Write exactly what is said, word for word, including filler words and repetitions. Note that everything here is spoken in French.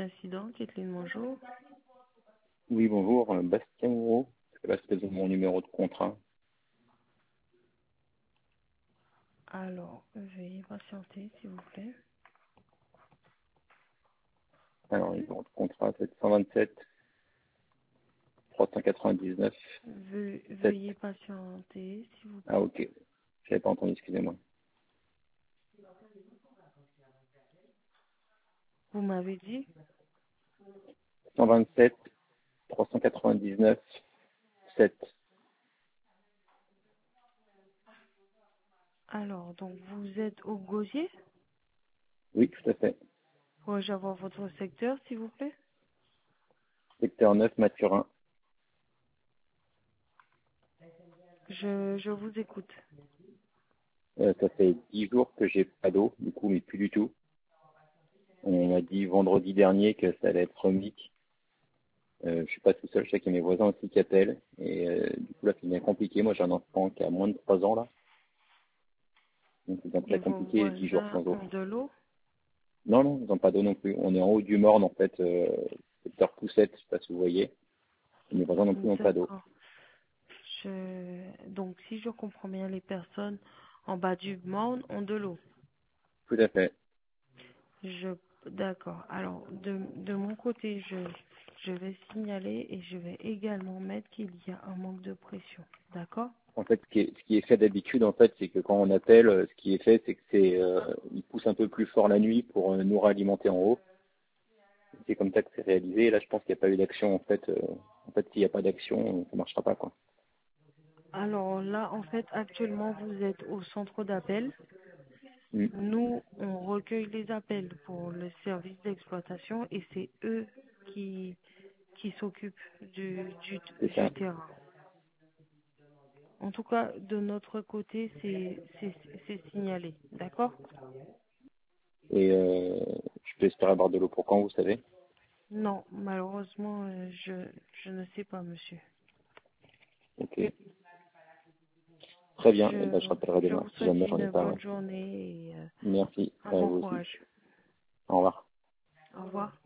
incident. Kathleen, bonjour. Oui, bonjour, euh, Bastien Moreau. Là, c'est mon numéro de contrat. Alors, veuillez patienter, s'il vous plaît. Alors, le numéro de contrat, c'est cent vingt-sept trois cent quatre-vingt-dix-neuf Ve- sept. veuillez patienter, s'il vous Ah, plaît. ok. Je n'avais pas entendu, excusez-moi. Vous m'avez dit cent vingt-sept trois cent quatre-vingt-dix-neuf sept. Alors, donc, vous êtes au Gosier. Oui, tout à fait. Pourrais-je avoir votre secteur, s'il vous plaît? Secteur neuf, Mathurin. Je, je vous écoute. Euh, ça fait dix jours que j'ai pas d'eau, du coup, mais plus du tout. On m'a dit vendredi dernier que ça allait être remis. Euh, je suis pas tout seul, je sais qu'il y a mes voisins aussi qui appellent. Et euh, du coup, là, c'est bien compliqué. Moi, j'ai un enfant qui a moins de trois ans, là. Donc, c'est bien Et très vos compliqué, dix jours voisins sans eau. ont de l'eau? Non, non, ils n'ont pas d'eau non plus. On est en haut du Morne, en fait, euh, secteur Poussette, je sais pas si vous voyez. Et mes voisins non plus n'ont pas d'eau. D'accord. Je... Donc, si je comprends bien, les personnes en bas du monde ont de l'eau. Tout à fait. Je, d'accord. Alors, de, de mon côté, je, je vais signaler et je vais également mettre qu'il y a un manque de pression. D'accord? En fait, ce qui est, ce qui est fait d'habitude, en fait, c'est que quand on appelle, euh, ce qui est fait, c'est que c'est, euh, ils poussent un peu plus fort la nuit pour euh, nous réalimenter en haut. C'est comme ça que c'est réalisé. Et là, je pense qu'il n'y a pas eu d'action, en fait. euh, en fait, s'il n'y a pas d'action, ça marchera pas, quoi. Alors là, en fait, actuellement, vous êtes au centre d'appel. Mm. Nous, on recueille les appels pour le service d'exploitation et c'est eux qui, qui s'occupent du, du, C'est du ça. terrain. En tout cas, de notre côté, c'est c'est- c'est signalé. D'accord? Et euh, je peux espérer avoir de l'eau pour quand, vous savez. Non, malheureusement, euh, je, je ne sais pas, monsieur. Ok. Très bien. Et ben, je Je, rappellerai je demain vous si souhaite jamais j'en ai une pas. Ouais. bonne journée et euh, Merci. un À bon vous aussi. courage. Au revoir. Au revoir.